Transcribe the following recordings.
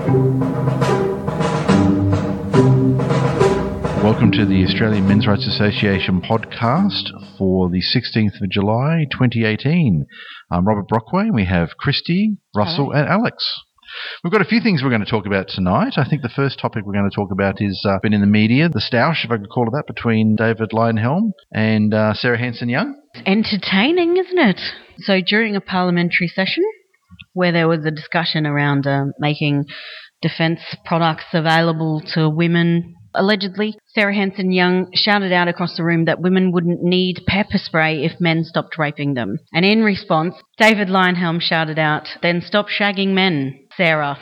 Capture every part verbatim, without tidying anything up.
Welcome to the Australian Men's Rights Association podcast for the sixteenth of July twenty eighteen. I'm Robert Brockway, and we have Christy, Russell Hello. and Alex. We've got a few things we're going to talk about tonight. I think the first topic we're going to talk about is uh, been in the media, the stoush, if I could call it that, between David Leyonhjelm and uh, Sarah Hanson-Young. It's entertaining, isn't it? So during a parliamentary session where there was a discussion around uh, making defence products available to women, allegedly, Sarah Hanson-Young shouted out across the room that women wouldn't need pepper spray if men stopped raping them. And in response, David Leyonhjelm shouted out, "Then stop shagging men, Sarah."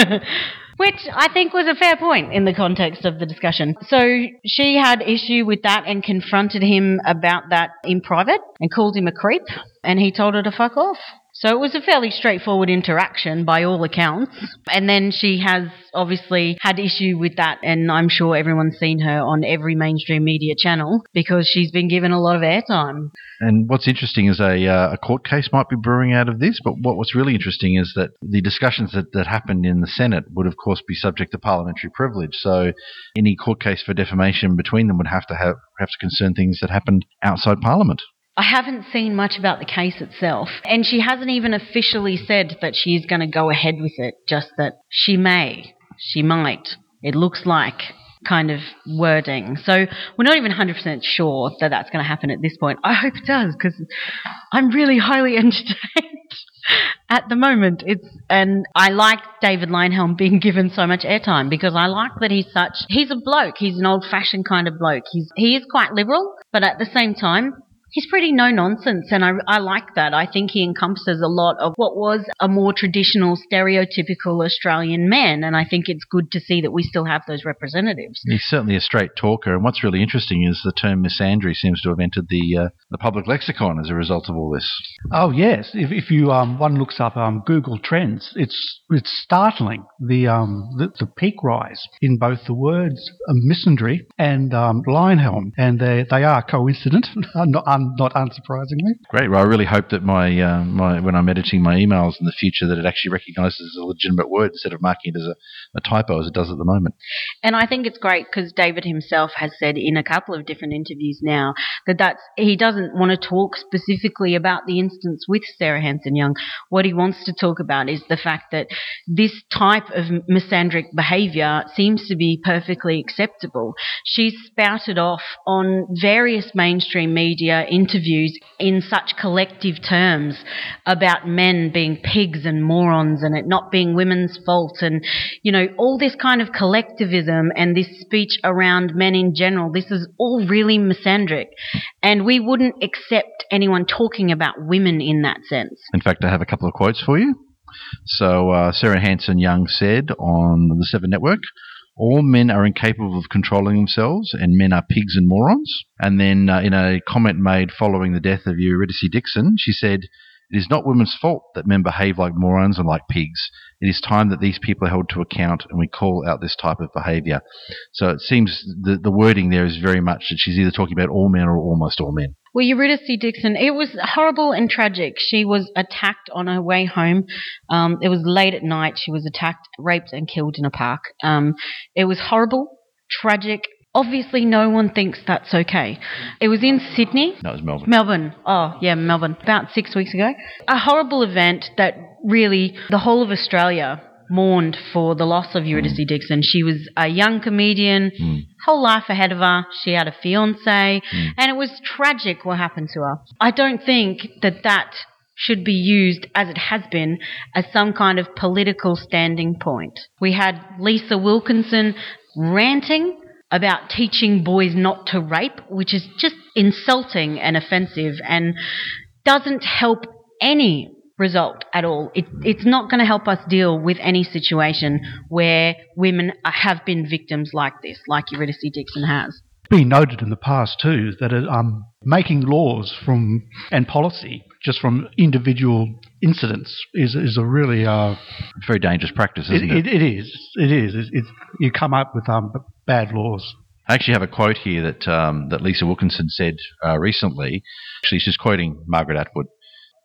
Which I think was a fair point in the context of the discussion. So she had issue with that and confronted him about that in private and called him a creep, and he told her to fuck off. So it was a fairly straightforward interaction by all accounts. And then she has obviously had issue with that, and I'm sure everyone's seen her on every mainstream media channel because she's been given a lot of airtime. And what's interesting is a, uh, a court case might be brewing out of this, but what, what's really interesting is that the discussions that, that happened in the Senate would, of course, be subject to parliamentary privilege. So any court case for defamation between them would have to have, have to concern things that happened outside Parliament. I haven't seen much about the case itself, and she hasn't even officially said that she's going to go ahead with it, just that she may, she might. It looks like kind of wording. So we're not even one hundred percent sure that that's going to happen at this point. I hope it does, because I'm really highly entertained at the moment. It's and I like David Leyonhjelm being given so much airtime because I like that he's such, he's a bloke, he's an old-fashioned kind of bloke. He's He is quite liberal, but at the same time, he's pretty no-nonsense, and I, I like that. I think he encompasses a lot of what was a more traditional, stereotypical Australian man, and I think it's good to see that we still have those representatives. He's certainly a straight talker, and what's really interesting is the term misandry seems to have entered the uh, the public lexicon as a result of all this. Oh, yes. If, if you um, one looks up um, Google Trends, it's it's startling, the, um, the the peak rise in both the words uh, misandry and um, Leyonhjelm, and they, they are coincident, not Um, not unsurprisingly. Great. Well, I really hope that my uh, my when I'm editing my emails in the future that it actually recognises a legitimate word instead of marking it as a, a typo as it does at the moment. And I think it's great because David himself has said in a couple of different interviews now that that's, he doesn't want to talk specifically about the instance with Sarah Hanson-Young. What he wants to talk about is the fact that this type of misandric behaviour seems to be perfectly acceptable. She's spouted off on various mainstream media interviews in such collective terms about men being pigs and morons and it not being women's fault and, you know, all this kind of collectivism and this speech around men in general. This is all really misandric, and we wouldn't accept anyone talking about women in that sense. In fact, I have a couple of quotes for you. So uh, Sarah Hanson-Young said on the Seven Network, "All men are incapable of controlling themselves and men are pigs and morons." And then uh, in a comment made following the death of Eurydice Dixon, she said, "It is not women's fault that men behave like morons and like pigs. It is time that these people are held to account and we call out this type of behaviour." So it seems the, the wording there is very much that she's either talking about all men or almost all men. Well, Eurydice Dixon, it was horrible and tragic. She was attacked on her way home. Um, it was late at night. She was attacked, raped and killed in a park. Um, it was horrible, tragic. Obviously, no one thinks that's okay. It was in Sydney. No, it was Melbourne. Melbourne. Oh, yeah, Melbourne. About six weeks ago. A horrible event that really the whole of Australia mourned for the loss of Eurydice mm. Dixon. She was a young comedian, mm. whole life ahead of her. She had a fiancé, mm. and it was tragic what happened to her. I don't think that that should be used, as it has been, as some kind of political standing point. We had Lisa Wilkinson ranting about teaching boys not to rape, which is just insulting and offensive and doesn't help any result at all. It, it's not going to help us deal with any situation where women have been victims like this, like Eurydice Dixon has. It's been noted in the past too that it, um, making laws from and policy just from individual incidents is is a really uh, very dangerous practice, isn't it? It, it, it is. It is. It, it, you come up with um, bad laws. I actually have a quote here that um, that Lisa Wilkinson said uh, recently. Actually, she's quoting Margaret Atwood.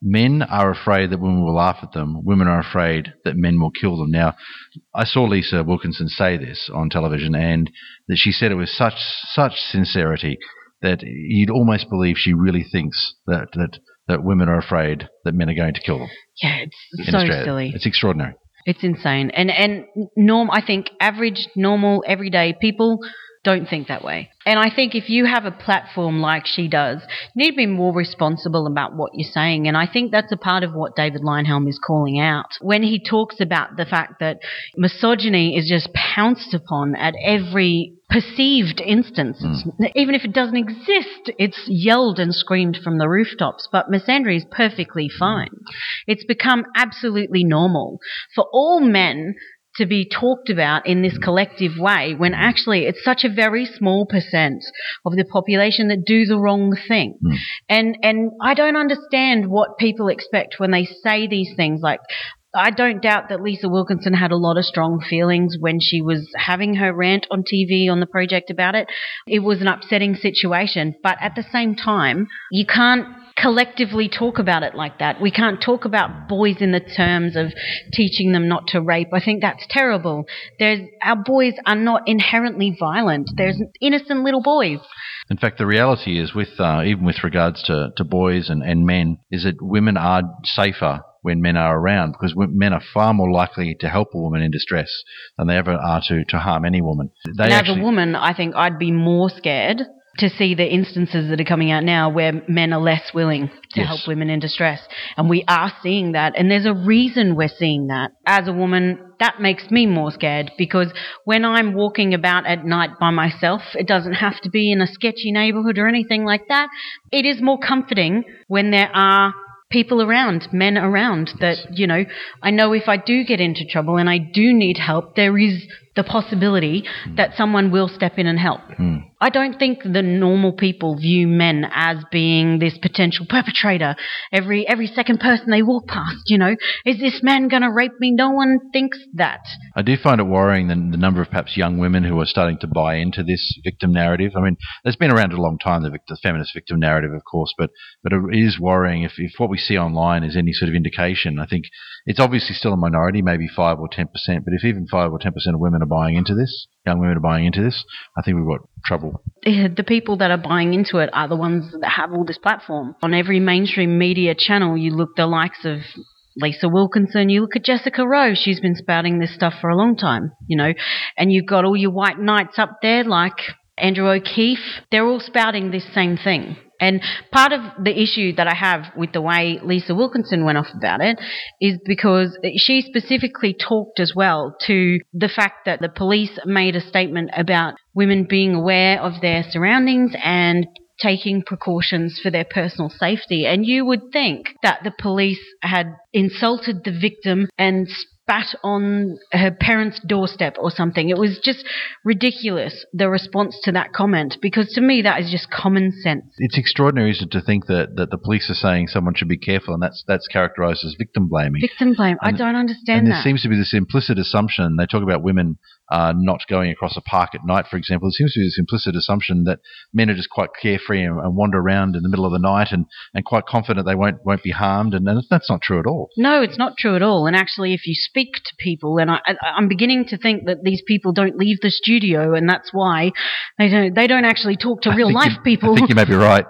men are afraid that women will laugh at them. Women are afraid that men will kill them. Now, I saw Lisa Wilkinson say this on television, and that she said it with such such sincerity that you'd almost believe she really thinks that that, that women are afraid that men are going to kill them. Yeah, it's in so Australia. silly. It's extraordinary. It's insane. And and norm, I think average, normal, everyday people don't think that way. And I think if you have a platform like she does, you need to be more responsible about what you're saying. And I think that's a part of what David Leyonhjelm is calling out when he talks about the fact that misogyny is just pounced upon at every perceived instance. Mm. Even if it doesn't exist, it's yelled and screamed from the rooftops. But misandry is perfectly fine. It's become absolutely normal for all men to be talked about in this collective way, when actually it's such a very small percent of the population that do the wrong thing. Mm. And and I don't understand what people expect when they say these things. Like, I don't doubt that Lisa Wilkinson had a lot of strong feelings when she was having her rant on T V on the project about it. It was an upsetting situation, but at the same time, you can't collectively talk about it like that. We can't talk about boys in the terms of teaching them not to rape. I think that's terrible. There's, our boys are not inherently violent. There's innocent little boys. In fact, the reality is, with uh, even with regards to, to boys and, and men, is that women are safer when men are around, because men are far more likely to help a woman in distress than they ever are to, to harm any woman. They and actually, as a woman, I think I'd be more scared to see the instances that are coming out now where men are less willing to yes. help women in distress. And we are seeing that. And there's a reason we're seeing that. As a woman, that makes me more scared, because when I'm walking about at night by myself, it doesn't have to be in a sketchy neighbourhood or anything like that. It is more comforting when there are people around, men around, that, you know, I know if I do get into trouble and I do need help, there is the possibility mm. that someone will step in and help. Mm. I don't think the normal people view men as being this potential perpetrator. Every every second person they walk past, you know, is this man going to rape me? No one thinks that. I do find it worrying the, the number of perhaps young women who are starting to buy into this victim narrative. I mean, it's been around a long time, the, victim, the feminist victim narrative, of course, but but it is worrying if, if what we see online is any sort of indication. I think it's obviously still a minority, maybe five or ten percent, but if even five or ten percent of women are buying into this, young women are buying into this, I think we've got trouble. The people that are buying into it are the ones that have all this platform. On every mainstream media channel, you look the likes of Lisa Wilkinson, you look at Jessica Rowe, she's been spouting this stuff for a long time, you know, and you've got all your white knights up there like Andrew O'Keefe. They're all spouting this same thing. And part of the issue that I have with the way Lisa Wilkinson went off about it is because she specifically talked as well to the fact that the police made a statement about women being aware of their surroundings and taking precautions for their personal safety. And you would think that the police had insulted the victim and spat on her parents' doorstep or something. It was just ridiculous, the response to that comment, because to me that is just common sense. It's extraordinary, isn't it, to think that, that the police are saying someone should be careful, and that's that's characterised as victim blaming. Victim blame. And, I don't understand and that. And there seems to be this implicit assumption. They talk about women uh, not going across a park at night, for example. There seems to be this implicit assumption that men are just quite carefree and, and wander around in the middle of the night and, and quite confident they won't won't be harmed, and, and that's not true at all. No, it's not true at all. And actually, if you speak to people, and I, I'm beginning to think that these people don't leave the studio, and that's why they don't they don't actually talk to real life you, people. I think you may be right.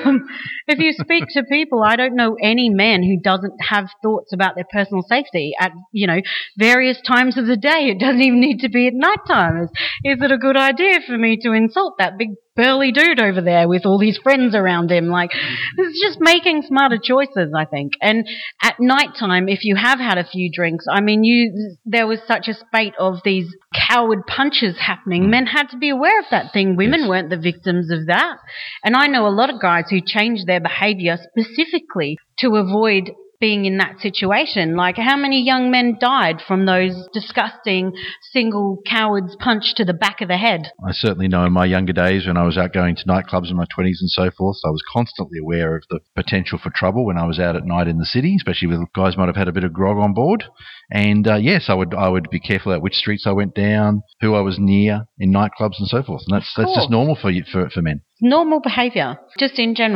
If you speak to people, I don't know any man who doesn't have thoughts about their personal safety at, you know, various times of the day. It doesn't even need to be at night time. Is, is it a good idea for me to insult that big burly dude over there with all these friends around him? Like, it's just making smarter choices, I think. And at night time, if you have had a few drinks, I mean, you there was such a spate of these coward punches happening. Men had to be aware of that thing. Women yes. weren't the victims of that. And I know a lot of guys who changed their behaviour specifically to avoid being in that situation. Like, how many young men died from those disgusting single cowards punch to the back of the head? I certainly know in my younger days when I was out going to nightclubs in my twenties and so forth, I was constantly aware of the potential for trouble when I was out at night in the city, especially with guys might have had a bit of grog on board. And uh, yes, I would I would be careful at which streets I went down, who I was near in nightclubs and so forth. And that's that's just normal for you, for for men. Normal behaviour, just in general.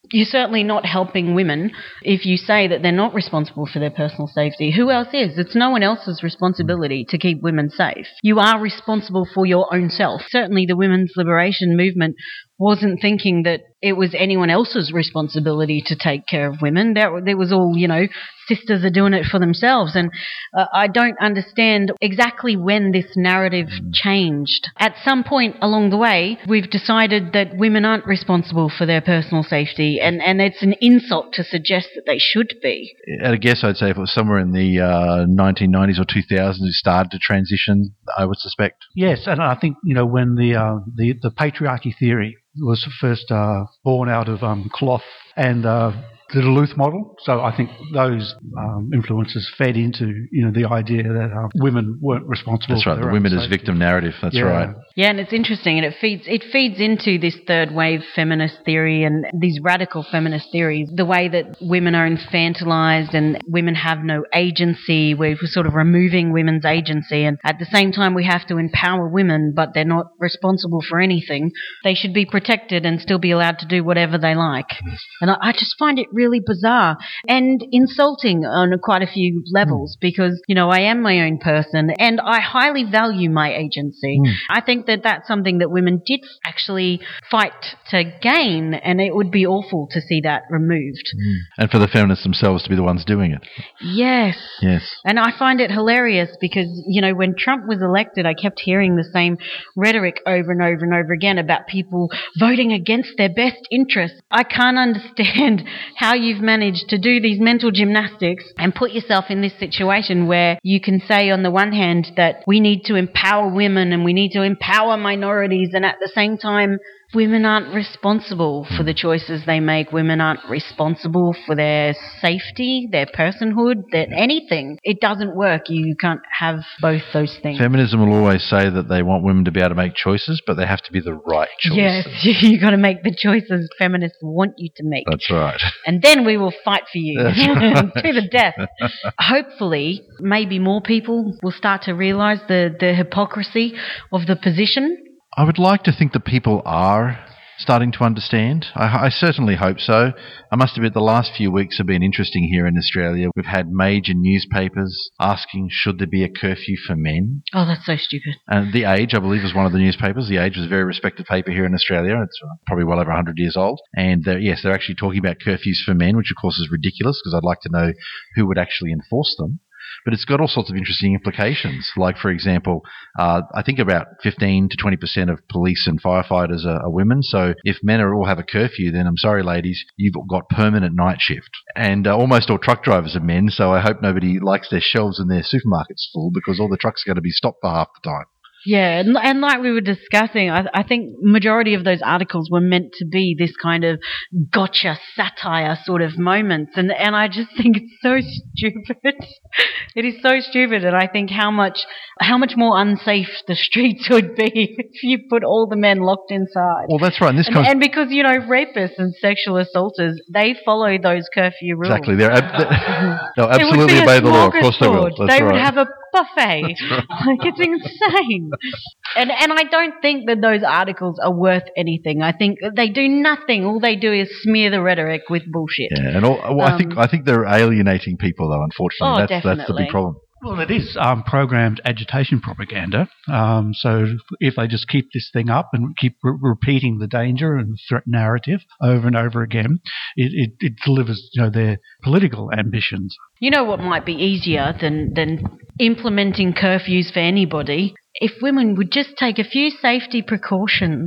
You're certainly not helping women if you say that they're not responsible for their personal safety. Who else is? It's no one else's responsibility to keep women safe. You are responsible for your own self. Certainly the women's liberation movement wasn't thinking that it was anyone else's responsibility to take care of women. That it was all, you know, sisters are doing it for themselves. And uh, I don't understand exactly when this narrative changed. At some point along the way, we've decided that women aren't responsible for their personal safety, and, and it's an insult to suggest that they should be. At a guess, I'd say if it was somewhere in the uh, nineteen nineties or two thousands, it started to transition, I would suspect. Yes, and I think, you know, when the uh, the, the patriarchy theory was first uh, born out of um, cloth and uh, the Duluth model. So I think those um, influences fed into, you know, the idea that uh, women weren't responsible. That's right, for the their women own as safety. victim narrative. That's Yeah. right. Yeah, and it's interesting, and it feeds it feeds into this third wave feminist theory and these radical feminist theories, the way that women are infantilized and women have no agency. We're sort of removing women's agency, and at the same time we have to empower women, but they're not responsible for anything. They should be protected and still be allowed to do whatever they like. And I, I just find it really bizarre and insulting on quite a few levels, because, you know, I am my own person and I highly value my agency. Mm. I think that that's something that women did actually fight to gain, and it would be awful to see that removed. Mm. And for the feminists themselves to be the ones doing it. Yes. Yes. And I find it hilarious because, you know, when Trump was elected, I kept hearing the same rhetoric over and over and over again about people voting against their best interests. I can't understand how you've managed to do these mental gymnastics and put yourself in this situation where you can say on the one hand that we need to empower women and we need to empower minorities, and at the same time women aren't responsible for the choices they make. Women aren't responsible for their safety, their personhood, their anything. It doesn't work. You can't have both those things. Feminism will always say that they want women to be able to make choices, but they have to be the right choices. Yes, you got to make the choices feminists want you to make. That's right. And then we will fight for you That's right. to the death. Hopefully, maybe more people will start to realise the, the hypocrisy of the position. I would like to think that people are starting to understand. I, I certainly hope so. I must admit the last few weeks have been interesting here in Australia. We've had major newspapers asking, should there be a curfew for men? Oh, that's so stupid. And The Age, I believe, was one of the newspapers. The Age was a very respected paper here in Australia. It's probably well over one hundred years old. And they're, yes, they're actually talking about curfews for men, which of course is ridiculous because I'd like to know who would actually enforce them. But it's got all sorts of interesting implications. Like, for example, uh, I think about fifteen to twenty percent of police and firefighters are, are women. So if men are all have a curfew, then I'm sorry, ladies, you've got permanent night shift. And uh, almost all truck drivers are men, so I hope nobody likes their shelves in their supermarkets full because all the trucks are going to be stopped for half the time. Yeah, and, and like we were discussing, I, I think majority of those articles were meant to be this kind of gotcha satire sort of moments, and and I just think it's so stupid. It is so stupid, and I think how much how much more unsafe the streets would be if you put all the men locked inside. Well, that's right. And this And, comes and because, you know, rapists and sexual assaulters, they follow those curfew rules. exactly. They're ab- they'll It would absolutely be a obey the law. Of course they will. smorgasbord. That's They would right. have a buffet. Like, it's insane. And and I don't think that those articles are worth anything. I think they do nothing. All they do is smear the rhetoric with bullshit. Yeah, and all, well, I think Um, I think they're alienating people, though. Unfortunately, Oh, that's that's the definitely. big problem. Well, it is um, programmed agitation propaganda. Um, so if they just keep this thing up and keep re- repeating the danger and threat narrative over and over again, it, it, it delivers, you know, their political ambitions. You know what might be easier than, than implementing curfews for anybody? If women would just take a few safety precautions.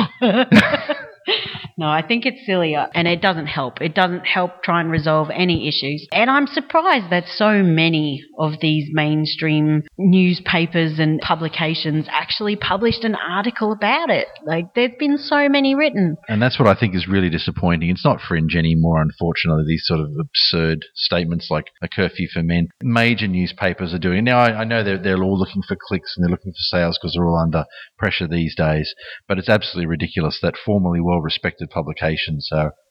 No, I think it's sillier, and it doesn't help. It doesn't help try and resolve any issues. And I'm surprised that so many of these mainstream newspapers and publications actually published an article about it. Like, there's been so many written. And that's what I think is really disappointing. It's not fringe anymore, unfortunately, these sort of absurd statements like a curfew for men. Major newspapers are doing it. Now, I, I know they're, they're all looking for clicks and they're looking for sales because they're all under pressure these days, but it's absolutely ridiculous that formerly well-respected publications are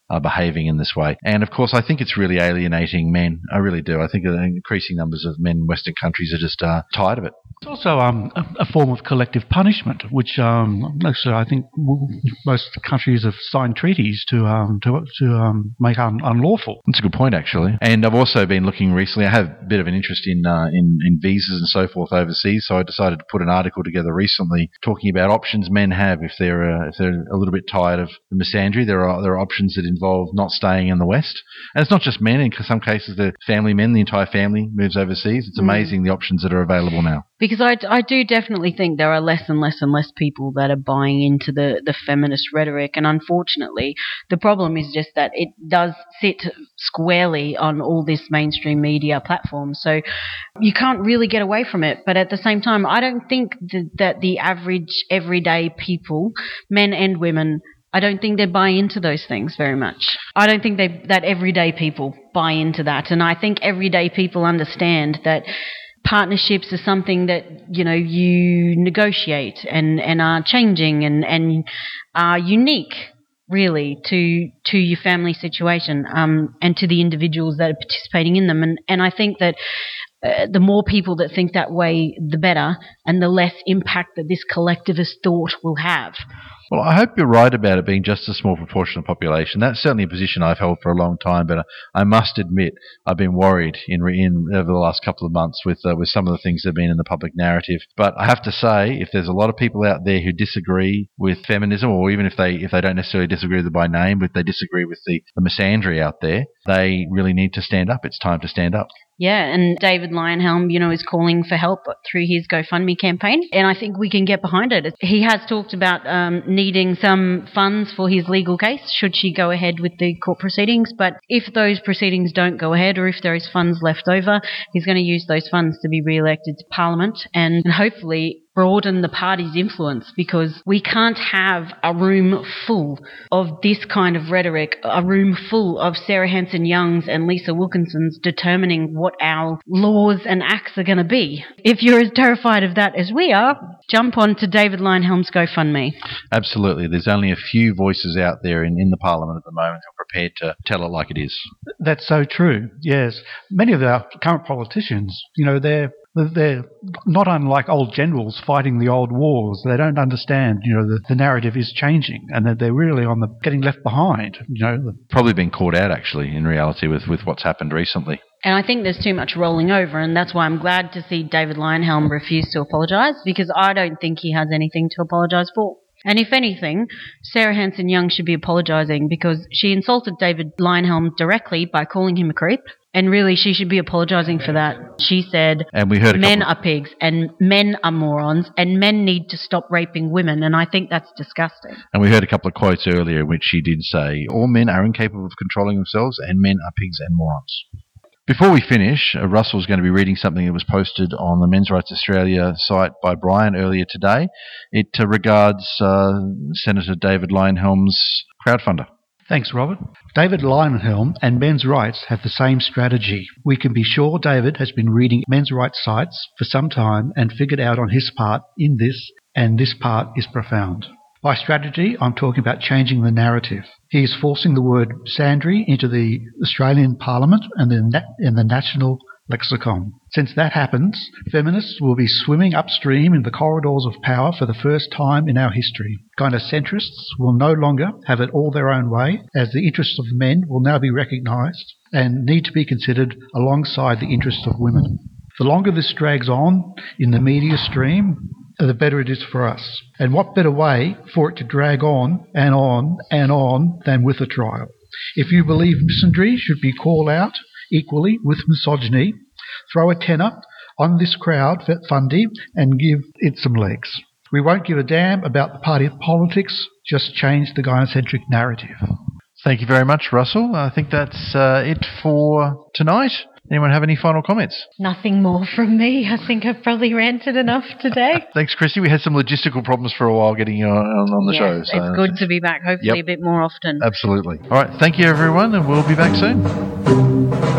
are behaving in this way. And of course, I think it's really alienating men. I really do. I think increasing numbers of men in Western countries are just uh, tired of it. It's also um, a, a form of collective punishment, which um, actually I think most countries have signed treaties to um, to, to um, make un- unlawful. That's a good point, actually. And I've also been looking recently. I have a bit of an interest in, uh, in in visas and so forth overseas, so I decided to put an article together recently talking about options men have if they're uh, if they're a little bit tired of the misandry. There are there are options that involve not staying in the West, and it's not just men. In some cases, the family men, the entire family moves overseas. It's amazing mm. the options that are available now. Because I, I do definitely think there are less and less and less people that are buying into the, the feminist rhetoric. And unfortunately, the problem is just that it does sit squarely on all this mainstream media platform. So you can't really get away from it. But at the same time, I don't think th- that the average everyday people, men and women, I don't think they buy into those things very much. I don't think they that everyday people buy into that. And I think everyday people understand that partnerships are something that, you know, you negotiate and, and are changing and, and are unique, really, to to your family situation um, and to the individuals that are participating in them. And, and I think that uh, the more people that think that way, the better, and the less impact that this collectivist thought will have. Well, I hope you're right about it being just a small proportion of the population. That's certainly a position I've held for a long time, but I must admit I've been worried in, in over the last couple of months with uh, with some of the things that have been in the public narrative. But I have to say, if there's a lot of people out there who disagree with feminism, or even if they if they don't necessarily disagree with it by name, but they disagree with the, the misandry out there, they really need to stand up. It's time to stand up. Yeah, and David Leyonhjelm, you know, is calling for help through his GoFundMe campaign, and I think we can get behind it. He has talked about um, needing some funds for his legal case, should she go ahead with the court proceedings, but if those proceedings don't go ahead, or if there is funds left over, he's going to use those funds to be re-elected to Parliament and hopefully broaden the party's influence, because we can't have a room full of this kind of rhetoric, a room full of Sarah Hanson-Youngs and Lisa Wilkinsons determining what our laws and acts are going to be. If you're as terrified of that as we are, jump on to David Leyonhjelm's GoFundMe. Absolutely. There's only a few voices out there in, in the Parliament at the moment who are prepared to tell it like it is. That's so true, yes. Many of our current politicians, you know, they're They're not unlike old generals fighting the old wars. They don't understand, you know, the, the narrative is changing and that they're really on the getting left behind, you know. Probably been caught out, actually, in reality, with, with what's happened recently. And I think there's too much rolling over, and that's why I'm glad to see David Leyonhjelm refuse to apologise, because I don't think he has anything to apologise for. And if anything, Sarah Hanson-Young should be apologising, because she insulted David Leyonhjelm directly by calling him a creep. And really, she should be apologising for that. She said, and we heard men of- are pigs and men are morons and men need to stop raping women. And I think that's disgusting. And we heard a couple of quotes earlier in which she did say, all men are incapable of controlling themselves and men are pigs and morons. Before we finish, uh, Russell's going to be reading something that was posted on the Men's Rights Australia site by Brian earlier today. It uh, regards uh, Senator David Leyonhjelm's crowdfunder. Thanks, Robert. David Leyonhjelm and Men's Rights have the same strategy. We can be sure David has been reading men's rights sites for some time and figured out on his part in this, and this part is profound. By strategy, I'm talking about changing the narrative. He is forcing the word misandry into the Australian Parliament and in the, in the national lexicon. Since that happens, feminists will be swimming upstream in the corridors of power for the first time in our history. Gynocentrists will no longer have it all their own way, as the interests of men will now be recognised and need to be considered alongside the interests of women. The longer this drags on in the media stream, the better it is for us. And what better way for it to drag on and on and on than with a trial? If you believe misandry should be called out equally with misogyny, throw a tenner on this crowd funding and give it some legs. We won't give a damn about the party politics, just change the gynocentric narrative. Thank you very much, Russell. I think that's uh, it for tonight. Anyone have any final comments? Nothing more from me. I think I've probably ranted enough today. Thanks, Chrissy. We had some logistical problems for a while getting you on, on the yeah, show. So it's good to be back, hopefully yep. a bit more often. Absolutely. All right. Thank you, everyone, and we'll be back soon.